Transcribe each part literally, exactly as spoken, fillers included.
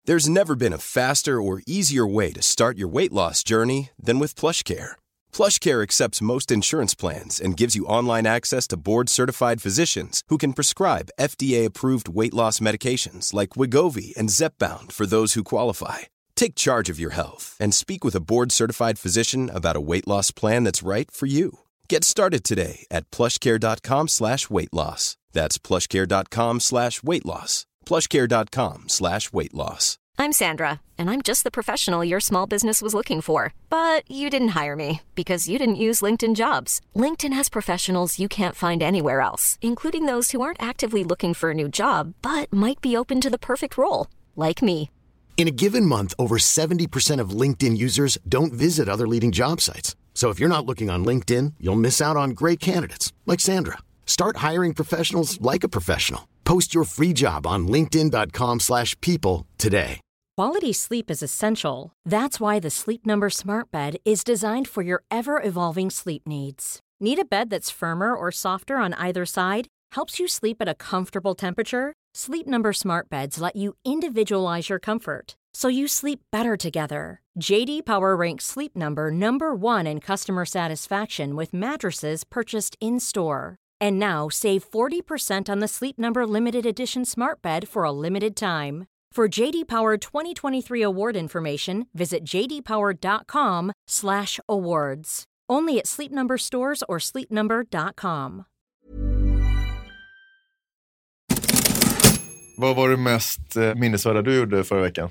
There's never been a faster or easier way to start your weight loss journey than with PlushCare. PlushCare accepts most insurance plans and gives you online access to board-certified physicians who can prescribe F D A-approved weight loss medications like Wegovy and Zepbound for those who qualify. Take charge of your health and speak with a board-certified physician about a weight loss plan that's right for you. Get started today at plushcare.com slash weight loss. That's plushcare.com slash weight loss. plushcare.com slash weight loss. I'm Sandra, and I'm just the professional your small business was looking for. But you didn't hire me because you didn't use LinkedIn Jobs. LinkedIn has professionals you can't find anywhere else, including those who aren't actively looking for a new job, but might be open to the perfect role, like me. In a given month, over seventy percent of LinkedIn users don't visit other leading job sites. So if you're not looking on LinkedIn, you'll miss out on great candidates, like Sandra. Start hiring professionals like a professional. Post your free job on linkedin.com slash people today. Quality sleep is essential. That's why the Sleep Number Smart Bed is designed for your ever-evolving sleep needs. Need a bed that's firmer or softer on either side? Helps you sleep at a comfortable temperature? Sleep Number Smart Beds let you individualize your comfort, so you sleep better together. J D Power ranks Sleep Number number one in customer satisfaction with mattresses purchased in-store. And now, save forty percent on the Sleep Number Limited Edition Smart Bed for a limited time. For J D Power twenty twenty-three award information, visit jdpower.com slash awards. Only at Sleep Number stores or sleep number dot com. Vad var det mest eh, minnesvärda du gjorde förra veckan?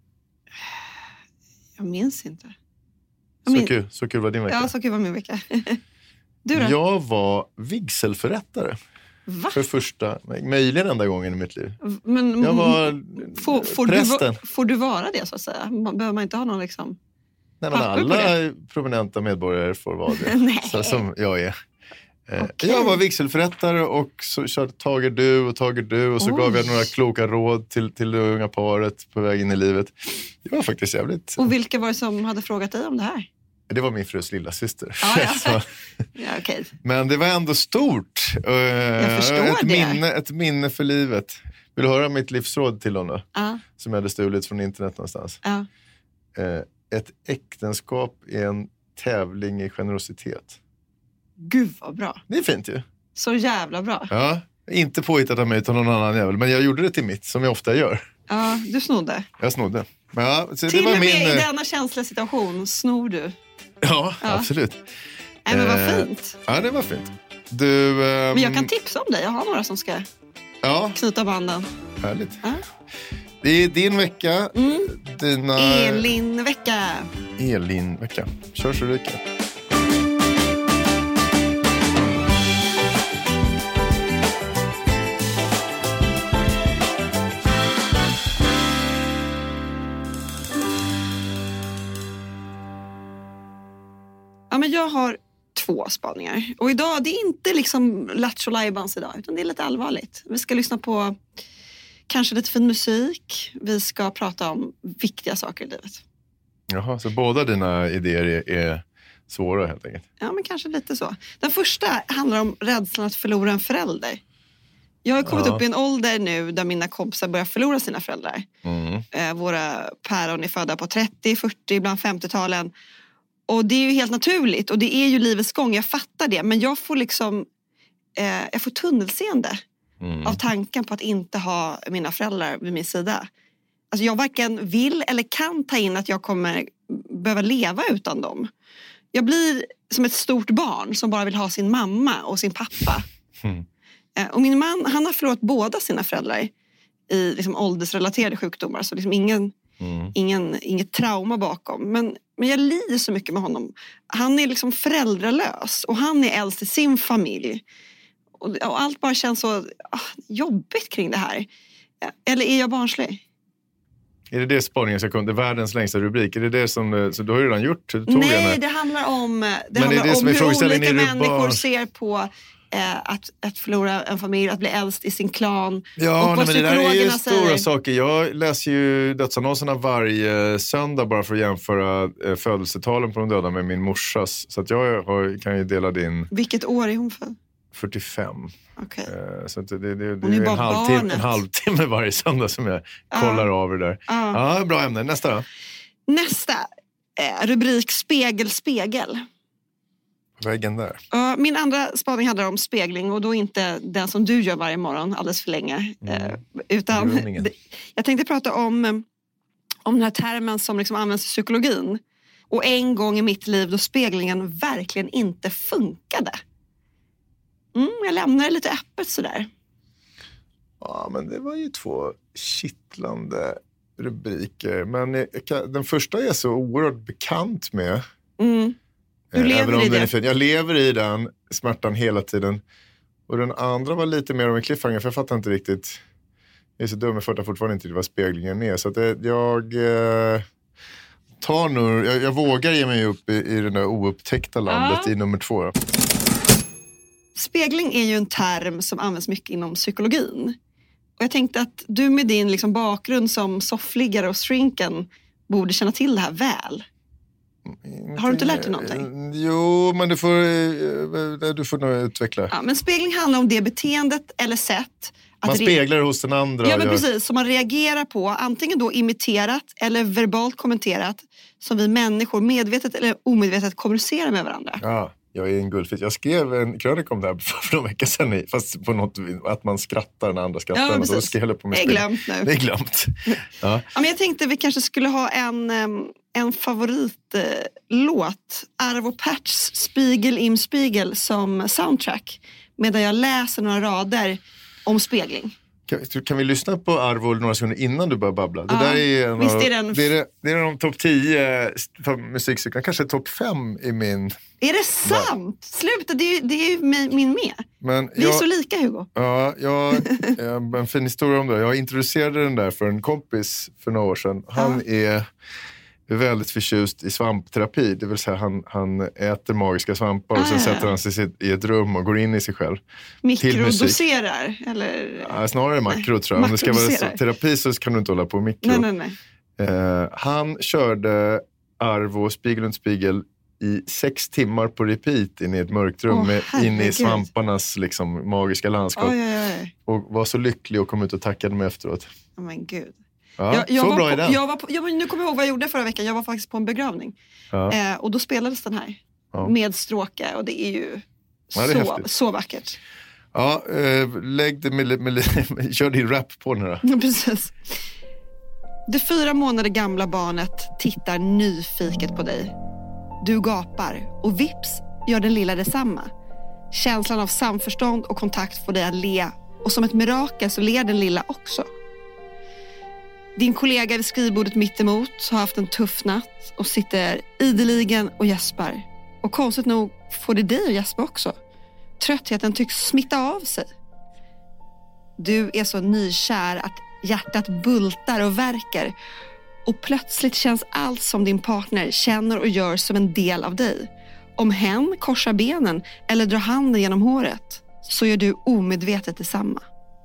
Jag minns inte. Så Jag min... kul, så kul var din vecka. Ja, så kul var min vecka. Du då? Jag var vigselförrättare. Va? För första, möjligen enda gången i mitt liv. Men, jag var får, får prästen. Du, får du vara det så att säga? Man, behöver man inte ha någon liksom... Nej, men alla prominenta medborgare får vara det. Nej. Så som jag är. Okay. Jag var vigselförrättare och så körde tager du och tager du och så Oj. gav jag några kloka råd till, till det unga paret på väg in i livet. Det var faktiskt jävligt. Och vilka var det som hade frågat dig om det här? Det var min frus lilla syster. Ah, ja. Ja, okay. Men det var ändå stort. Jag förstår ett det. Minne, ett minne för livet. Vill du höra mitt livsråd till honom då? Ah. Som jag hade stulit från internet någonstans. Ah. Ett äktenskap är en tävling i generositet. Gud vad bra. Det är fint ju. Så jävla bra. Ja, inte påhittat av mig utan någon annan jävel. Men jag gjorde det till mitt, som jag ofta gör. Ja, du snodde. Jag snodde. Men ja, så till det var och med min... i denna känsliga situation snor du. Ja, ja. Absolut. Nej, men vad eh, fint. Ja, det var fint. Du... Um... Men jag kan tipsa om dig. Jag har några som ska ja. knyta banden. Härligt. Ja. Det är din vecka. Mm. Dina... Elin-vecka. Elin-vecka. Kör så ryka. Ja, men jag har två spaningar. Och idag, det är inte liksom Lattjo Lajbans idag, utan det är lite allvarligt. Vi ska lyssna på kanske lite fin musik. Vi ska prata om viktiga saker i livet. Jaha, så båda dina idéer är, är svåra helt enkelt? Ja, men kanske lite så. Den första handlar om rädslan att förlora en förälder. Jag har kommit ja. upp i en ålder nu där mina kompisar börjar förlora sina föräldrar. Mm. Eh, våra päron är födda på trettio, fyrtio, ibland femtio-talen. Och det är ju helt naturligt och det är ju livets gång, jag fattar det. Men jag får liksom, eh, jag får tunnelseende mm. av tanken på att inte ha mina föräldrar vid min sida. Alltså jag varken vill eller kan ta in att jag kommer behöva leva utan dem. Jag blir som ett stort barn som bara vill ha sin mamma och sin pappa. Mm. Eh, och min man, han har förlorat båda sina föräldrar i liksom åldersrelaterade sjukdomar. Så liksom ingen... Mm. Ingen, inget trauma bakom. Men, men jag lider så mycket med honom. Han är liksom föräldralös. Och han är äldst i sin familj. Och, och allt bara känns så ah, jobbigt kring det här. Eller är jag barnslig? Är det det spaningen ska komma? Det är världens längsta rubrik. Är det det som... Så du har ju redan gjort. Du tog Nej, gärna. det handlar om, det men handlar är det om som är hur olika människor barn? ser på... Att, att förlora en familj, att bli äldst i sin klan. Ja, och nej, men det där är ju säger... stora saker. Jag läser ju dödsannonserna varje söndag bara för att jämföra eh, födelsetalen på de döda med min morsas. Så att jag har, kan ju dela din... Vilket år är hon född? fyrtiofem. Okay. Uh, så det, det, det, det är är en halvtimme, en halvtimme varje söndag som jag uh. kollar av det där. Ja, uh. uh, bra ämne. Nästa då? Nästa. Eh, rubrik Spegel, spegel. Väggen där. Uh, min andra spaning handlar om spegling och då inte den som du gör varje morgon alldeles för länge. Mm. Uh, utan det, jag tänkte prata om, om den här termen som liksom används i psykologin. Och en gång i mitt liv då speglingen verkligen inte funkade. Mm, jag lämnar det lite öppet sådär. Ja, men det var ju två kittlande rubriker. Men jag, den första är så oerhört bekant med. Mm. Du lever i den. den jag lever i den smärtan hela tiden. Och den andra var lite mer om en cliffhanger. För jag fattar inte riktigt. Jag är så dum, jag fattar fortfarande inte vad speglingen är. Så att det, jag eh, tar nu, jag, jag vågar ge mig upp i, i den där oupptäckta landet ah. i nummer två. Spegling är ju en term som används mycket inom psykologin. Och jag tänkte att du med din liksom bakgrund som soffliggare och shrinken borde känna till det här väl. Har du inte lärt dig någonting? Jo, men du får, du får nog utveckla. Ja, men spegling handlar om det beteendet eller sätt. Att man speglar re- hos den andra. Ja, men precis. Som man reagerar på, antingen då imiterat eller verbalt kommenterat. Som vi människor medvetet eller omedvetet kommunicerar med varandra. Ja, jag är en guldfisk. Jag skrev en krönika om det här för några veckor sedan. Fast på något, att man skrattar när andra skrattar. Ja, och då ska jag hålla på med det är glömt nu. Det är glömt. Ja. Ja, men jag tänkte vi kanske skulle ha en... En favoritlåt, Arvo Pärts Spiegel im Spiegel som soundtrack. Medan jag läser några rader om spegling. Kan, kan vi lyssna på Arvo några sekunder innan du börjar babbla? Det ja, där är en visst av, är den... det är, det är de topp tio musikcyklarna, kanske topp fem i min... Är det sant? Va? Sluta, det är, det är ju min med. Men vi jag, är så lika, Hugo. Ja, jag, jag, en fin historia om det. Jag introducerade den där för en kompis för några år sedan. Han ja. är... är väldigt förtjust i svampterapi. Det vill säga han, han äter magiska svampar och ah, sen ja. sätter han sig i ett rum och går in i sig själv. Mikrodoserar? Eller? Ja, snarare makro tror jag. Om det ska vara så, terapi så kan du inte hålla på mikro. Nej, nej, nej. Eh, han körde Arvo Spiegel und Spiegel i sex timmar på repeat in i ett mörkt rum. Oh, med, in i svamparnas liksom, magiska landskap. Oj, oj, oj. Och var så lycklig och kom ut och tackade mig efteråt. Oh men gud. Ja, jag, jag så var bra på, i den. Jag var på, jag, nu kommer jag ihåg vad jag gjorde förra veckan. Jag var faktiskt på en begravning. Ja. Eh, och då spelades den här. Ja. Med stråke. Och det är ju ja, det är så, så vackert. Ja, eh, lägg det med, med, med, kör din rap på den här. Ja, precis. Det fyra månader gamla barnet tittar nyfiket på dig. Du gapar och vips gör den lilla detsamma. Känslan av samförstånd och kontakt får dig att le. Och som ett mirakel så ler den lilla också. Din kollega vid skrivbordet mitt emot har haft en tuff natt och sitter ideligen och gäspar. Och konstigt nog får det dig att gäspa också. Tröttheten tycks smitta av sig. Du är så nykär att hjärtat bultar och värker. Och plötsligt känns allt som din partner känner och gör som en del av dig. Om hen korsar benen eller drar handen genom håret så gör du omedvetet detsamma.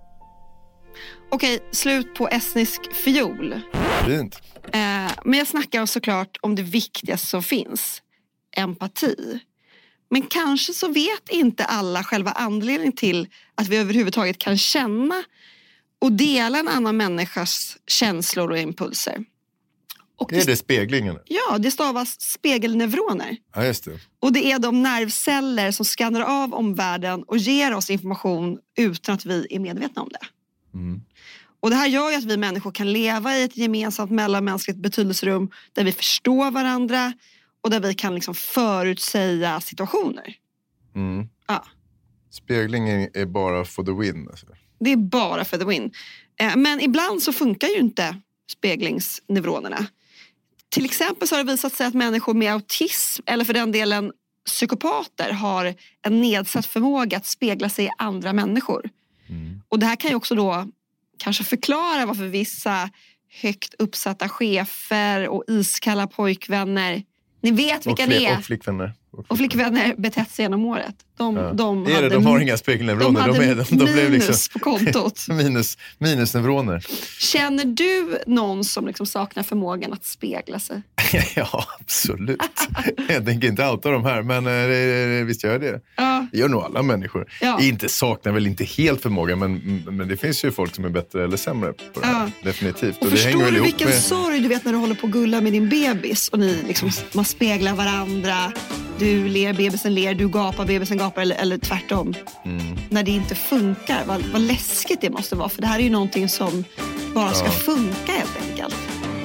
Okej, slut på estnisk fiol. Fint. Eh, men jag snackar såklart om det viktigaste som finns. Empati. Men kanske så vet inte alla själva anledningen till att vi överhuvudtaget kan känna och dela en annan människas känslor och impulser. Och det är det speglingen? Ja, det stavas spegelneuroner. Ja, just det. Och det är de nervceller som skannar av omvärlden och ger oss information utan att vi är medvetna om det. Mm. Och det här gör ju att vi människor kan leva i ett gemensamt mellanmänskligt betydelserum där vi förstår varandra och där vi kan liksom förutsäga situationer. Mm. Ja. Speglingen är bara for the win. Alltså. Det är bara for the win. Men ibland så funkar ju inte speglingsneuronerna. Till exempel så har det visat sig att människor med autism eller för den delen psykopater har en nedsatt förmåga att spegla sig i andra människor. Mm. Och det här kan ju också då kanske förklara varför vissa högt uppsatta chefer och iskalla pojkvänner, ni vet vilka det är. Och flickvänner. Och flickvänner betett sig genom året. De, ja. de, är hade, det, de har inga spegelneuroner. De hade de, är, de, de minus liksom, på kontot. minus, minusneuroner. Känner du någon som liksom saknar förmågan att spegla sig? Ja, absolut. Jag tänker inte outa de här, men eh, visst gör jag det. Ja. Det gör nog alla människor. Ja. Inte saknar väl inte helt förmåga, men, men det finns ju folk som är bättre eller sämre på det här. Ja. Definitivt. Och, och det förstår hänger väl du ihop vilken med... sorg du vet när du håller på att gulla med din bebis och ni liksom, man speglar varandra. Du ler, bebisen ler, du gapar, bebisen gapar eller, eller tvärtom. Mm. När det inte funkar, vad, vad läskigt det måste vara. För det här är ju någonting som bara ska Ja. funka helt enkelt.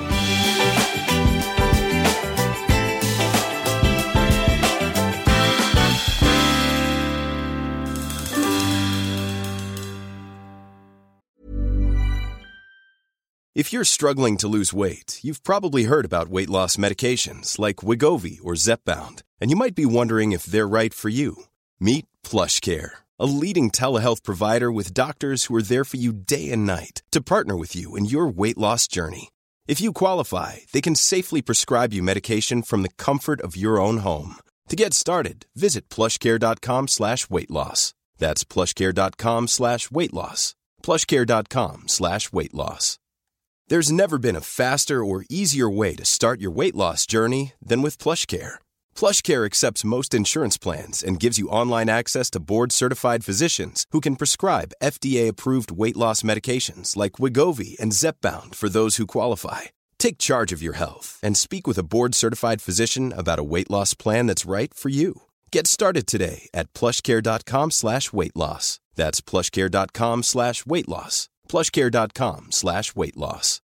If you're struggling to lose weight, you've probably heard about weight loss medications like Wegovy or Zepbound, and you might be wondering if they're right for you. Meet PlushCare, a leading telehealth provider with doctors who are there for you day and night to partner with you in your weight loss journey. If you qualify, they can safely prescribe you medication from the comfort of your own home. To get started, visit plushcare.com slash weight loss. That's plushcare.com slash weight loss. plushcare.com slash weight loss. There's never been a faster or easier way to start your weight loss journey than with PlushCare. PlushCare accepts most insurance plans and gives you online access to board-certified physicians who can prescribe F D A-approved weight loss medications like Wegovy and Zepbound for those who qualify. Take charge of your health and speak with a board-certified physician about a weight loss plan that's right for you. Get started today at plushcare.com slash weight loss. That's plushcare.com slash weight loss. plushcare.com slash weight loss.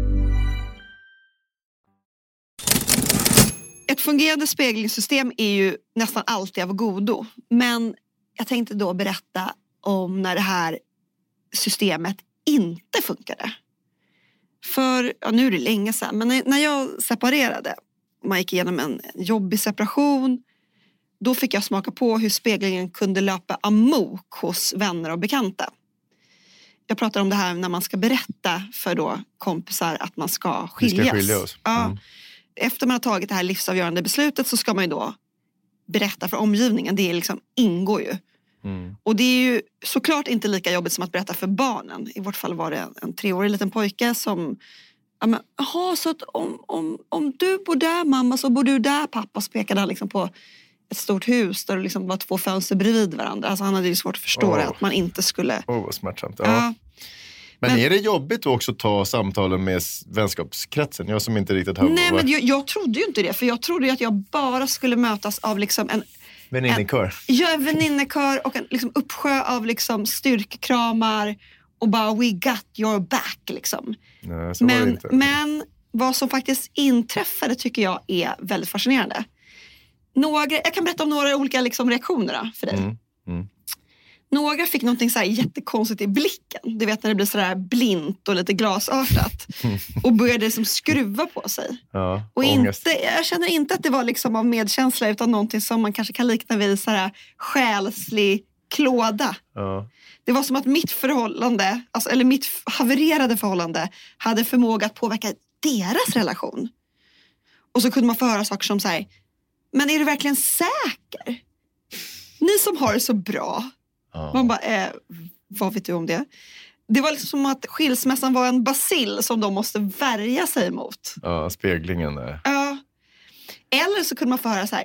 Ett fungerande speglingssystem är ju nästan alltid av godo. Men jag tänkte då berätta om när det här systemet inte funkade. För, ja, nu är det länge sedan, men när jag separerade, man gick igenom en jobbig separation, då fick jag smaka på hur speglingen kunde löpa amok hos vänner och bekanta. Jag pratar om det här när man ska berätta för då kompisar att man ska skiljas. Vi ska skilja oss. Mm. Ja. Efter man har tagit det här livsavgörande beslutet så ska man ju då berätta för omgivningen. Det liksom ingår ju. Mm. Och det är ju såklart inte lika jobbigt som att berätta för barnen. I vårt fall var det en, en treårig liten pojke som... Ja, men, aha, så att om, om, om du bor där mamma så bor du där pappa. Så pekade han liksom på ett stort hus där det liksom var två fönster bredvid varandra. Alltså han hade ju svårt att förstå oh. det, att man inte skulle... Åh, oh, vad smärtsamt. Ja. Ja. Men, Men- är det jobbigt att också ta samtalen med vänskapskretsen? Jag som inte riktigt har... Nej, men jag, jag trodde ju inte det. För jag trodde ju att jag bara skulle mötas av liksom en... Väninnekör. Jag är väninnekör och en liksom uppsjö av liksom styrkekramar och bara we got your back liksom. Nej, så var det Men, inte. men vad som faktiskt inträffade tycker jag är väldigt fascinerande. Några, jag kan berätta om några olika liksom reaktioner då, för dig. Mm, mm. Några fick någonting så här jättekonstigt i blicken. Du vet när det blir så där blint och lite glasartat. Och började liksom skruva på sig. Ja, Och ångest. inte, jag känner inte att det var liksom av medkänsla utan någonting som man kanske kan likna vid så här själslig klåda. Ja. Det var som att mitt förhållande, alltså, eller mitt havererade förhållande hade förmåga att påverka deras relation. Och så kunde man få höra saker som så här, men är du verkligen säker? Ni som har det så bra. Ja. Man bara, eh, vad vet du om det? Det var liksom som att skilsmässan var en bacill som de måste värja sig mot. Ja, speglingen där. Ja. Eller så kunde man få höra så här,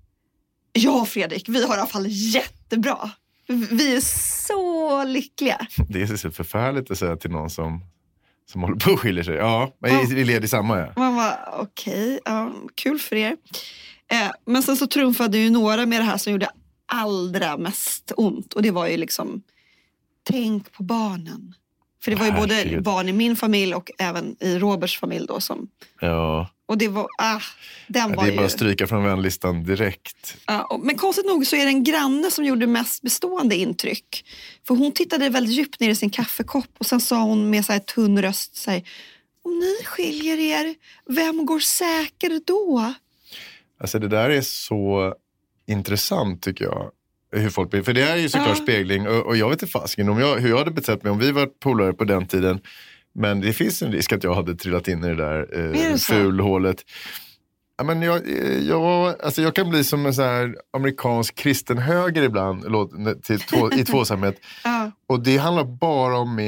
ja Fredrik, vi har i alla fall jättebra. Vi är så lyckliga. Det är så förfärligt att säga till någon som, som håller på och skiljer sig. Ja, men Ja. vi leder samma. Ja. Man var okej, okay, ja, kul för er. Eh, men sen så trumfade ju några med det här som gjorde allra mest ont. Och det var ju liksom, tänk på barnen. För det var ju Herregud. både barn i min familj och även i Roberts familj då som... Ja. Och det var, ah, den Ja, var det är ju... bara att stryka från vänlistan direkt. Ja, och, men konstigt nog så är det en granne som gjorde mest bestående intryck. För hon tittade väldigt djupt ner i sin kaffekopp och sen sa hon med så här tunn röst så här, om ni skiljer er, vem går säker då? Alltså det där är så intressant tycker jag. Hur folk blir. För det är ju såklart Ja. spegling. Och, och jag vet inte fasken om jag, hur jag hade betett mig om vi var polare på den tiden. Men det finns en risk att jag hade trillat in i det där Är eh, det så? fulhålet. Ja, men jag, eh, jag, alltså jag kan bli som en så här amerikansk kristen höger ibland låt, till två, i tvåsamhet. Ja. Och det handlar bara om min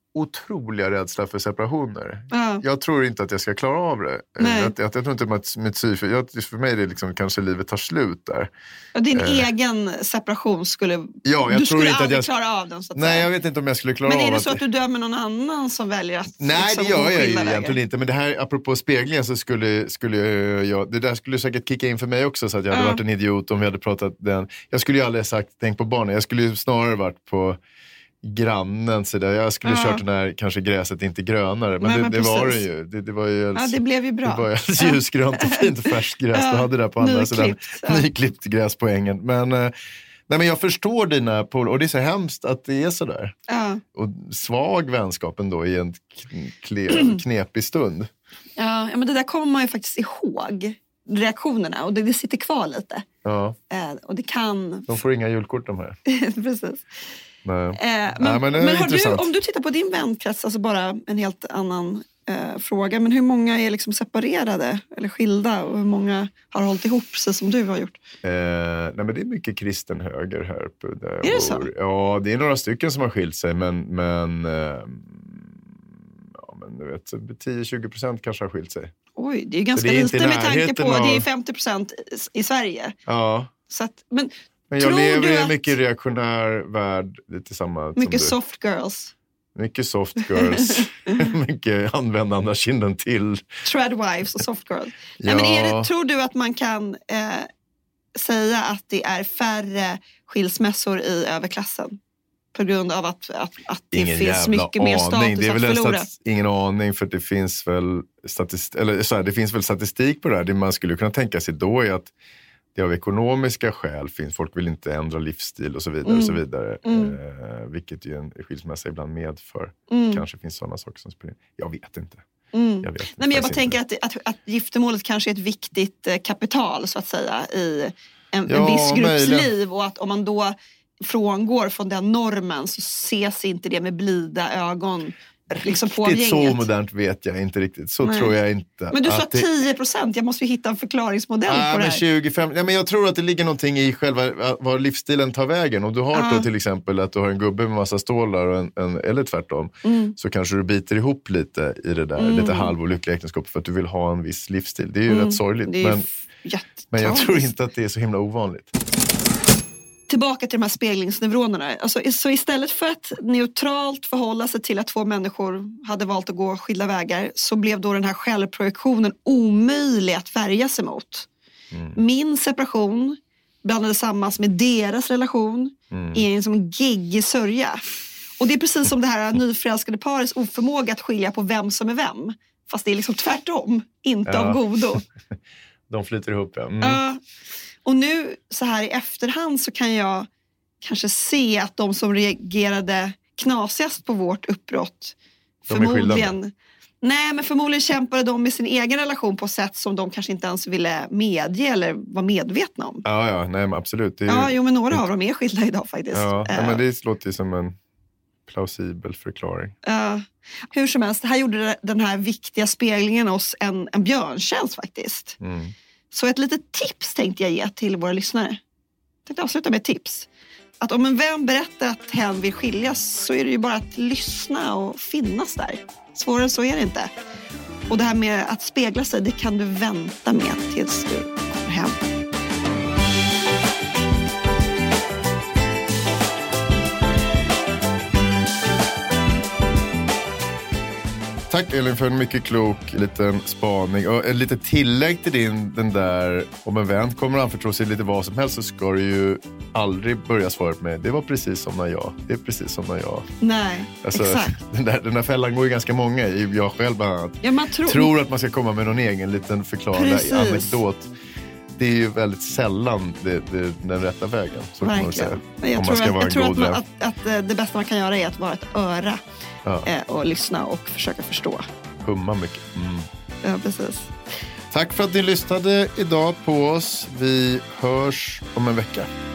otroliga rädsla för separationer. Ja. Jag tror inte att jag ska klara av det. Nej. Jag, jag, jag tror inte att mitt syf, jag, för mig är det liksom kanske livet tar slut där. Och din eh. egen separation skulle Ja, jag du tror skulle inte aldrig att jag, klara av den så att nej, säga. jag vet inte om jag skulle klara av. Men är det att, så att du dömer någon annan som väljer att nej, liksom, det gör gå jag ju skilda vägar? egentligen inte. Men det här, apropå speglingen, så skulle, skulle jag, det där skulle säkert kicka in för mig också, så att jag hade Ja. varit en idiot om vi hade pratat den. Jag skulle ju aldrig sagt tänk på barnen. Jag skulle ju snarare varit på grannen så där. Jag skulle Ja. kört den här, kanske gräset inte grönare, men, Nej, det, men det var det precis. ju. Det, det var ju Ja, det blev ju bra. Det var ju alldeles ljusgrönt och fint och färskt gräs. Ja. Du hade där på andra sidan. Nyklippt, ja. Nyklippt gräs på ängen. Men, eh, nej, men jag förstår dina poler, och det är så hemskt att det är så där. Ja. Och svag vänskap ändå i en kle, knepig stund. Ja, ja, men det där kommer man ju faktiskt ihåg. Reaktionerna, och det, det sitter kvar lite. Ja. Eh, och det kan... De får inga julkort de här. Precis. Nej. Eh, men Nej, men det är men har du, intressant. om du tittar på din vänkrets, alltså bara en helt annan eh, fråga. Men hur många är liksom separerade eller skilda? Och hur många har hållit ihop, precis som du har gjort? Eh, nej, men det är mycket kristen höger här på där jag Är det bor. så? Ja, det är några stycken som har skilt sig, men, men, eh, ja, men du vet, tio till tjugo procent kanske har skilt sig. Oj, det är ju ganska det är inte lite med tanke närheten på, av- det är femtio procent i, i Sverige. Ja, Så att, men men jag tror lever du i en att- mycket reaktionär värld, lite samma mycket som du. soft girls, Mycket soft girls, mycket användande av kinden till. tread wives och soft girls. Ja. Nej, men är det, tror du att man kan eh, säga att det är färre skilsmässor i överklassen? På grund av att, att, att det Ingen finns jävla mycket mer status det är att väl en förlora? stats- ingen aning, för det finns väl statistik, eller så här, det finns väl statistik på det här. Det man skulle kunna tänka sig då är att det av ekonomiska skäl finns, folk vill inte ändra livsstil och så vidare, Mm. och så vidare Mm. eh, vilket ju en skilsmässa ibland medför. Mm. Kanske finns sådana saker som spelar in. Jag vet inte. Mm. Jag vet Nej, men jag bara faktiskt tänker inte. att, att, att giftermålet kanske är ett viktigt eh, kapital så att säga i en, en Ja, viss grupps möjligen. liv, och att om man då frångår från den normen så ses inte det med blida ögon liksom på av Riktigt så gänget. modernt vet jag inte riktigt. Så Nej. tror jag inte. Men du sa att det- tio procent, jag måste ju hitta en förklaringsmodell Ah, på det men här. tjugofem, ja, men jag tror att det ligger någonting i själva var livsstilen tar vägen. Om du har Ah. då till exempel att du har en gubbe med massa stålar och en, en, eller tvärtom, Mm. så kanske du biter ihop lite i det där, Mm. lite halvolyckliga äktenskap för att du vill ha en viss livsstil. Det är ju Mm. rätt sorgligt. Det är ju Men, f- jättetragiskt. men jag tror inte att det är så himla ovanligt. Tillbaka till de här speglingsneuronerna. Alltså, så istället för att neutralt förhålla sig till att två människor hade valt att gå skilda vägar, så blev då den här självprojektionen omöjlig att värja sig mot. Mm. Min separation blandades samman med deras relation Mm. i en som geggig sörja. Och det är precis som det här nyförälskade parets oförmåga att skilja på vem som är vem. Fast det är liksom tvärtom, inte Ja. av godo. De flyter ihop, ja. Mm. Ja. Och nu så här i efterhand så kan jag kanske se att de som reagerade knasigast på vårt uppbrott De är skilda förmodligen, nej, men förmodligen kämpade de med sin egen relation på ett sätt som de kanske inte ens ville medge eller var medvetna om. Ja, ja, nej men absolut. Det är, Ja, ju- jo, men några av dem är skilda idag faktiskt. ja, ja, Eh, men det låter ju som en plausibel förklaring. Ja. Hur som helst, det här gjorde den här viktiga speglingen oss en, en björntjänst faktiskt. Mm. Så ett litet tips tänkte jag ge till våra lyssnare. Jag tänkte avsluta med ett tips. Att om en vän berättar att hen vill skiljas, så är det ju bara att lyssna och finnas där. Svårare än så är det inte. Och det här med att spegla sig, det kan du vänta med tills du kommer hem. Tack Elin för en mycket klok liten spaning. Och ett litet tillägg till din, den där, om en vän kommer att anförtro sig lite vad som helst, så ska du ju aldrig börja svaret med det var precis som när jag. Det är precis som när jag. Nej, Alltså, exakt. Den, där, den där fällan går ju ganska många i. Jag själv bland annat. Ja, man tror... Tror att man ska komma med någon egen liten förklarande Precis. anekdot. Det är ju väldigt sällan det, det, den rätta vägen. Så kan man väl säga. Verkligen. Men jag Om man tror, ska att, vara jag en tror god att, man, vän. att, att eh, det bästa man kan göra är att vara ett öra Ja. eh, och lyssna och försöka förstå. Humma mycket. Mm. Ja, precis. Tack för att ni lyssnade idag på oss. Vi hörs om en vecka.